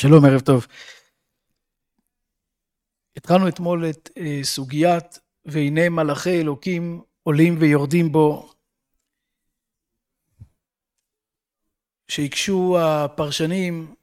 שלום, ערב טוב. התחלנו אתמול את סוגיית והנה מלאכי אלוקים עולים ויורדים בו, שהקשו הפרשנים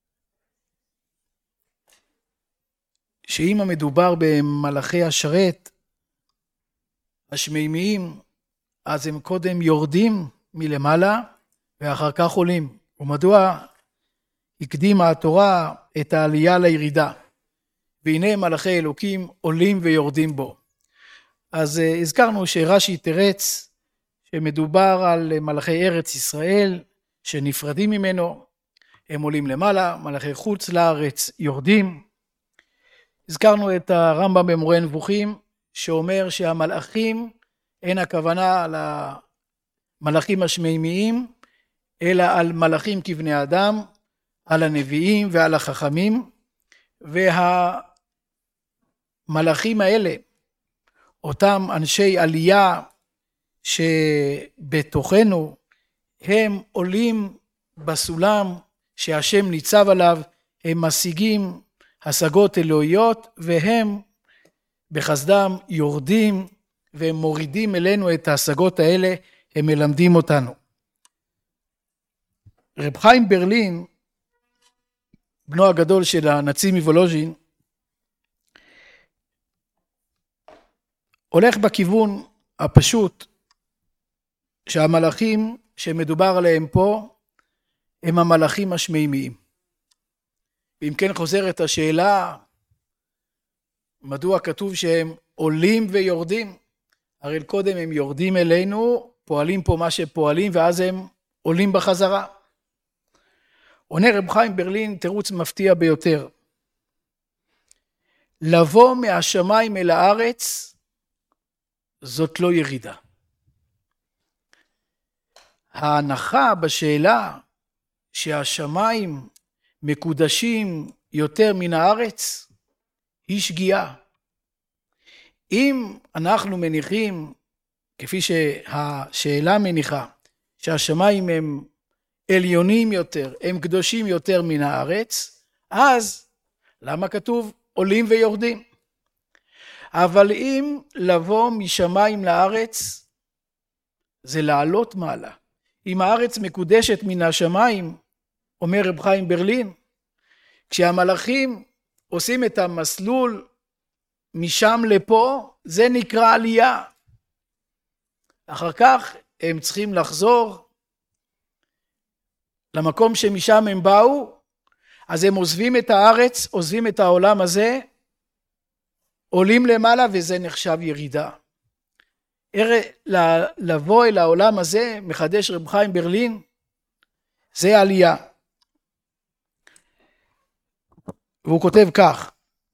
שאם המדובר במלאכי השרת השמימיים, אז הם קודם יורדים מלמעלה ואחר כך עולים. ומדוע הקדימה התורה את העלייה לירידה? והנה מלאכי אלוקים עולים ויורדים בו. אז הזכרנו שרש"י תרץ שמדובר על מלאכי ארץ ישראל שנפרדים ממנו, הם עולים למעלה, מלאכי חוץ לארץ יורדים. הזכרנו את הרמב"ם במורה נבוכים שאומר שהמלאכים אין הכוונה על המלאכים השמימיים, אלא על מלאכים כבני אדם, על הנביאים ועל החכמים. והמלאכים האלה, אותם אנשי עלייה שבתוכנו, הם עולים בסולם שהשם ניצב עליו, הם משיגים השגות אלוהיות, והם בחסדם יורדים והם מורידים אלינו את ההשגות האלה, הם מלמדים אותנו. רב חיים ברלין, בנו הגדול של הנציב מוולוז'ין, הולך בכיוון הפשוט שהמלאכים שמדובר עליהם פה הם המלאכים השמימיים. ואם כן חוזרת השאלה, מדוע כתוב שהם עולים ויורדים? הרי קודם הם יורדים אלינו, פועלים פה מה שפועלים, ואז הם עולים בחזרה. עונה רב חיים ברלין תירוץ מפתיע ביותר. לבוא מהשמיים אל הארץ זאת לא ירידה. ההנחה בשאלה שהשמיים מקודשים יותר מן הארץ היא שגיאה. אם אנחנו מניחים, כפי שהשאלה מניחה, שהשמיים הם עליונים יותר, הם קדושים יותר מן הארץ, אז למה כתוב עולים ויורדים? אבל אם לבוא משמיים לארץ זה לעלות מעלה. אם הארץ מקודשת מן השמיים, אומר רב חיים ברלין, כשהמלאכים עושים את המסלול משם לפה, זה נקרא עלייה. אחר כך הם צריכים לחזור למקום שמשם הם באו, אז הם עוזבים את הארץ, עוזבים את העולם הזה, עולים למעלה וזה נחשב ירידה. לבוא אל העולם הזה, מחדש רב חיים ברלין, זה עלייה. והוא כותב כך,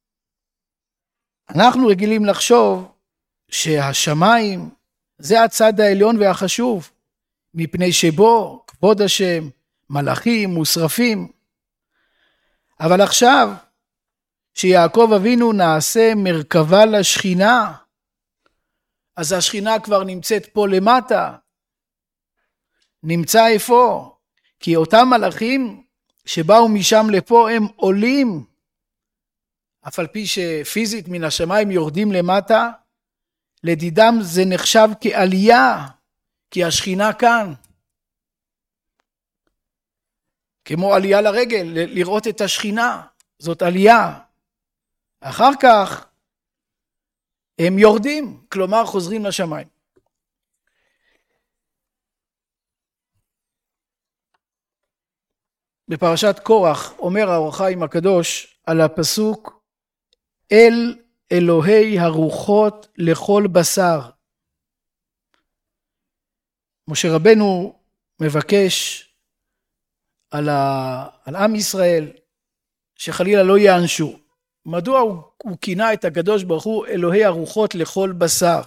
אנחנו רגילים לחשוב שהשמיים זה הצד העליון והחשוב, מפני שבו כבוד השם, מלאכים, מושרפים. אבל עכשיו שיעקב אבינו נעשה מרכבה לשכינה, אז השכינה כבר נמצאת פה למטה. נמצא איפה? כי אותם מלאכים שבאו משם לפה הם עולים, אף על פי שפיזית מן השמיים יורדים למטה, לדידם זה נחשב כעלייה, כי השכינה כאן. כמו עלייה לרגל, לראות את השכינה, זאת עלייה. אחר כך הם יורדים, כלומר חוזרים לשמיים. בפרשת קורח אומר האור החיים הקדוש על הפסוק, אל אלוהי הרוחות לכל בשר. משה רבנו מבקש על עם ישראל שחלילה לא יענשו. מדוע הוא כינה את הקדוש ברוך הוא אלוהי הרוחות לכל בשר?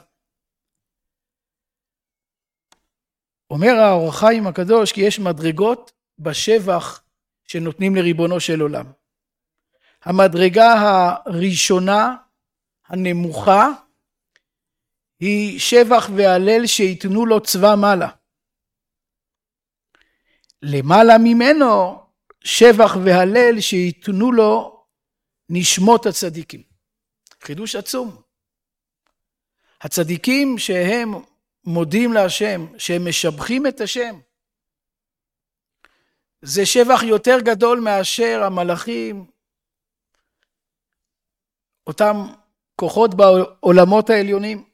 אומר האור החיים הקדוש כי יש מדרגות בשבח שנותנים לריבונו של עולם. המדרגה הראשונה הנמוכה היא שבח והלל שיתנו לו צבא מעלה. למעלה ממנו שבח והלל שיתנו לו נשמות הצדיקים. חידוש עצום. הצדיקים שהם מודים להשם, שהם משבחים את השם, זה שבח יותר גדול מאשר המלאכים, אותם כוחות בעולמות העליונים.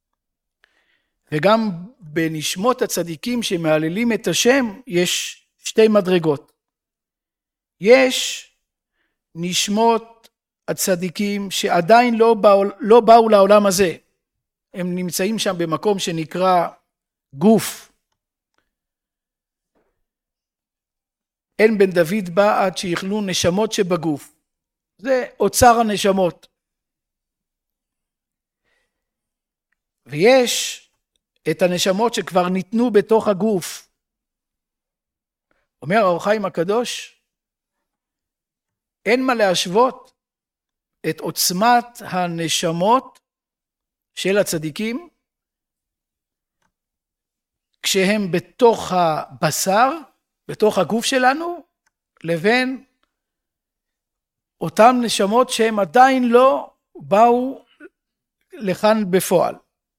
וגם בנשמות הצדיקים שמהללים את השם יש שתי מדרגות. יש נשמות הצדיקים שעדיין לא באו לעולם הזה. הם נמצאים שם במקום שנקרא גוף. אין בן דוד בא עד שיכלו נשמות שבגוף. זה אוצר הנשמות. ויש את הנשמות שכבר ניתנו בתוך הגוף. אומר האור החיים הקדוש, אין מה להשוות את עוצמת הנשמות של הצדיקים כשהם בתוך הבשר, בתוך הגוף שלנו, לבין אותם נשמות שהם עדיין לא באו לכאן בפועל.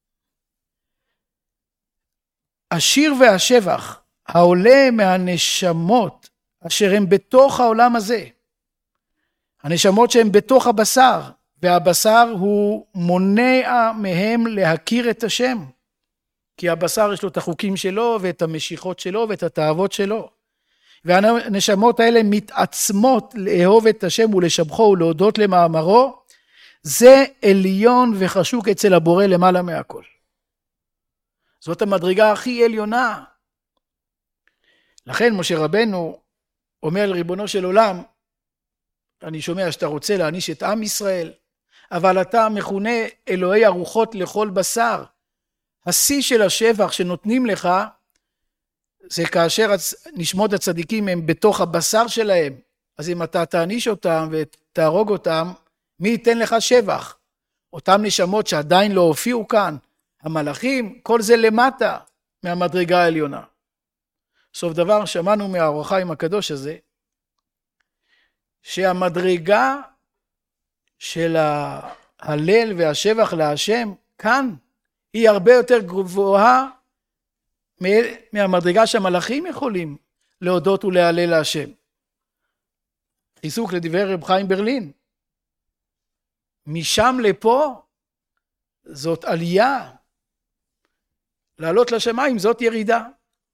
השיר והשבח העולה מהנשמות אשר הם בתוך העולם הזה, הנשמות שהם בתוך הבשר, והבשר הוא מונע מהם להכיר את השם, כי הבשר יש לו את החוקים שלו ואת המשיכות שלו ואת התאוות שלו, והנשמות האלה מתעצמות לאהוב את השם ולשבחו ולהודות למאמרו. זה עליון וחשוק אצל הבורא למעלה מהכל. זאת המדרגה הכי עליונה. לכן משה רבנו אומר לריבונו של עולם, אני שומע שאתה רוצה להעניש את עם ישראל, אבל אתה מכונה אלוהי הרוחות לכל בשר. השיא של השבח שנותנים לך, זה כאשר נשמות הצדיקים הם בתוך הבשר שלהם. אז אם אתה תעניש אותם ותהרוג אותם, מי ייתן לך שבח? אותם נשמות שעדיין לא הופיעו כאן, המלאכים, כל זה למטה מהמדרגה העליונה. סוף דבר שמענו מהאור החיים הקדוש הזה, שהמדרגה של ההלל והשבח להשם כאן, היא הרבה יותר גבוהה מהמדרגה שהמלאכים יכולים להודות ולהלל להשם. חיזוק לדברי רב חיים ברלין. משם לפה זאת עלייה. לעלות לשמיים זאת ירידה.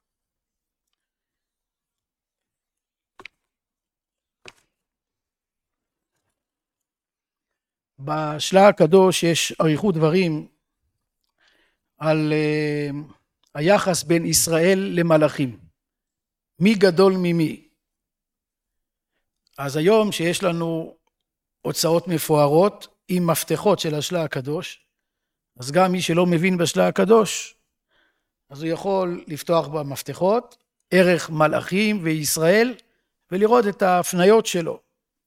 בשלה הקדוש יש אריכות דברים על היחס בין ישראל למלאכים. מי גדול ממי. אז היום שיש לנו הוצאות מפוארות עם מפתחות של השלה הקדוש, אז גם מי שלא מבין בשלה הקדוש, אז הוא יכול לפתוח במפתחות, ערך מלאכים וישראל, ולראות את ההפניות שלו.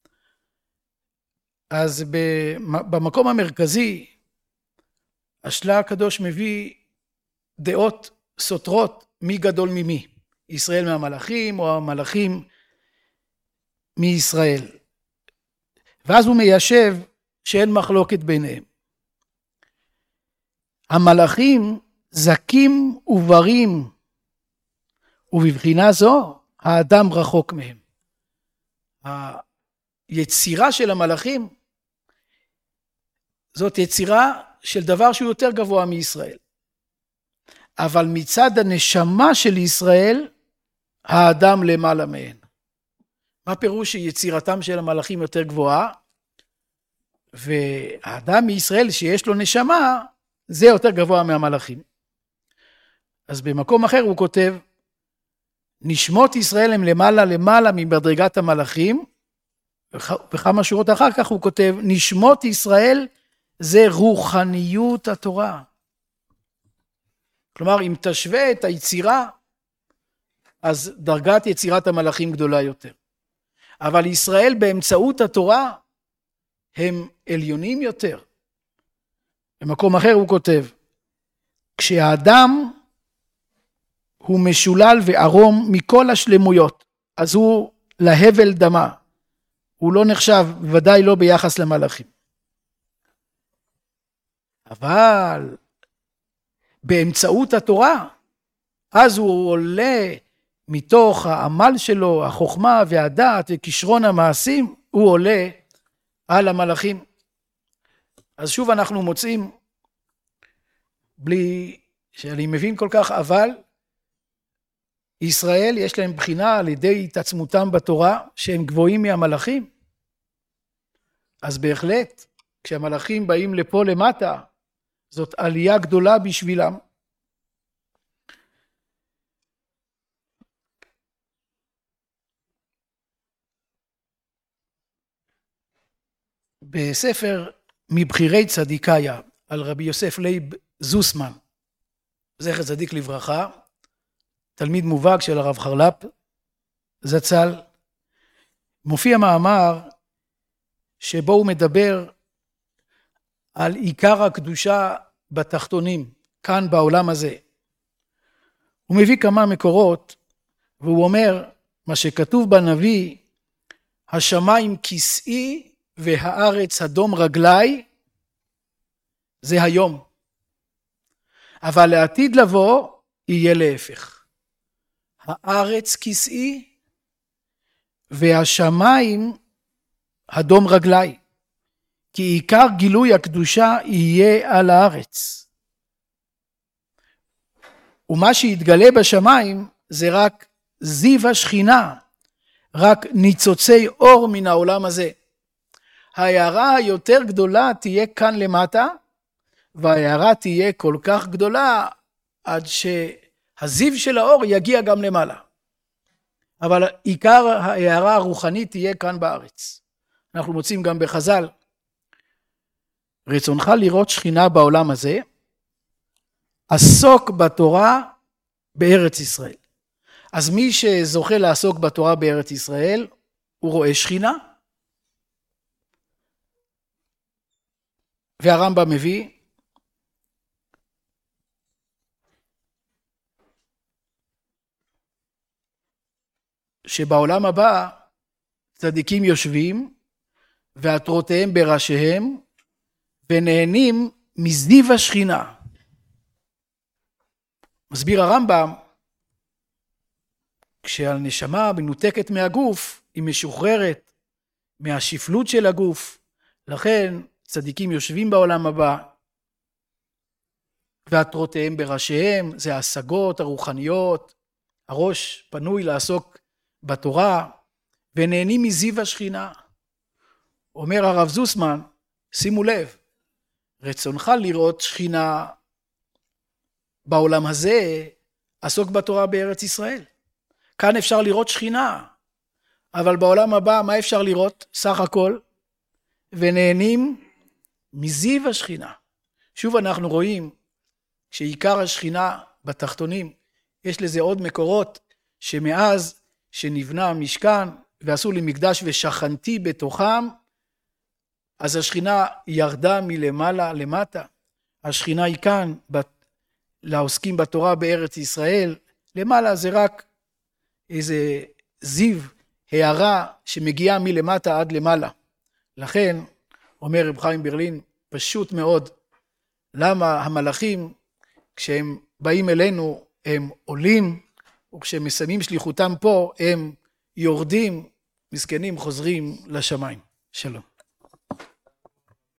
אז במקום המרכזי, השלה הקדוש מביא דעות סותרות מי גדול ממי. ישראל מהמלאכים או המלאכים מישראל. ואז הוא מיישב שאין מחלוקת ביניהם. המלאכים זכים וברים, ובבחינה זו האדם רחוק מהם. היצירה של המלאכים זאת יצירה של דבר שהוא יותר גבוה מישראל. אבל מצד הנשמה של ישראל, האדם למעלה מהן. מה פירוש שיצירתם של המלאכים יותר גבוהה? והאדם מישראל שיש לו נשמה, זה יותר גבוה מהמלאכים. אז במקום אחר הוא כותב, נשמות ישראל הם למעלה ממדרגת המלאכים, וכמה שורות אחר כך הוא כותב, נשמות ישראל זה רוחניות התורה. כלומר, אם תשווה את היצירה, אז דרגת יצירת המלאכים גדולה יותר. אבל ישראל באמצעות התורה, הם עליונים יותר. במקום אחר הוא כותב, כשהאדם הוא משולל וערום מכל השלמויות, אז הוא להבל דמה. הוא לא נחשב, ודאי לא ביחס למלאכים. אבל באמצעות התורה, אז הוא עולה מתוך העמל שלו, החוכמה והדעת וכישרון המעשים, הוא עולה על המלאכים. אז שוב אנחנו מוצאים, בלי שאני מבין כל כך, אבל ישראל יש להם בחינה על ידי התעצמותם בתורה, שהם גבוהים מהמלאכים. אז בהחלט, כשהמלאכים באים לפה למטה, זאת עלייה גדולה בשבילם. בספר מבחירי צדיקיה על רבי יוסף לייב זוסמן, זכר צדיק לברכה, תלמיד מובהק של הרב חרל"פ זצ"ל, מופיע מאמר שבו הוא מדבר על עיקר הקדושה בתחתונים, כאן בעולם הזה. הוא מביא כמה מקורות, והוא אומר, מה שכתוב בנביא, השמיים כיסאי והארץ הדום רגלי, זה היום. אבל לעתיד לבוא, יהיה להפך. הארץ כיסאי, והשמיים הדום רגלי. כי עיקר גילוי הקדושה יהיה על הארץ. ומה שיתגלה בשמיים זה רק זיו השכינה, רק ניצוצי אור מן העולם הזה. ההערה היותר גדולה תהיה כאן למטה, וההערה תהיה כל כך גדולה עד שהזיו של האור יגיע גם למעלה. אבל עיקר ההערה הרוחנית תהיה כאן בארץ. אנחנו מוצאים גם בחז"ל, רצונך לראות שכינה בעולם הזה, עסוק בתורה בארץ ישראל. אז מי שזוכה לעסוק בתורה בארץ ישראל, הוא רואה שכינה. והרמב"ם מביא, שבעולם הבא צדיקים יושבים, ועטרותיהם בראשיהם, ונהנים מזיו השכינה. מסביר הרמב"ם, כשהנשמה מנותקת מהגוף, היא משוחררת מהשפלות של הגוף, לכן צדיקים יושבים בעולם הבא, ועטרותיהם בראשיהם, זה ההשגות הרוחניות, הראש פנוי לעסוק בתורה, ונהנים מזיו השכינה. אומר הרב זוסמן, שימו לב, רצונך לראות שכינה בעולם הזה, עסוק בתורה בארץ ישראל. כאן אפשר לראות שכינה, אבל בעולם הבא מה אפשר לראות? סך הכל, ונהנים מזיו השכינה. שוב אנחנו רואים שעיקר השכינה בתחתונים, יש לזה עוד מקורות, שמאז שנבנה המשכן ועשו לי מקדש ושכנתי בתוכם, אז השכינה ירדה מלמעלה למטה. השכינה היא כאן, לעוסקים בתורה בארץ ישראל. למעלה זה רק איזה זיו, הערה שמגיעה מלמטה עד למעלה. לכן, אומר רב חיים ברלין, פשוט מאוד, למה המלאכים, כשהם באים אלינו, הם עולים, וכשהם מסיימים שליחותם פה, הם יורדים, מסכנים חוזרים לשמיים. שלום.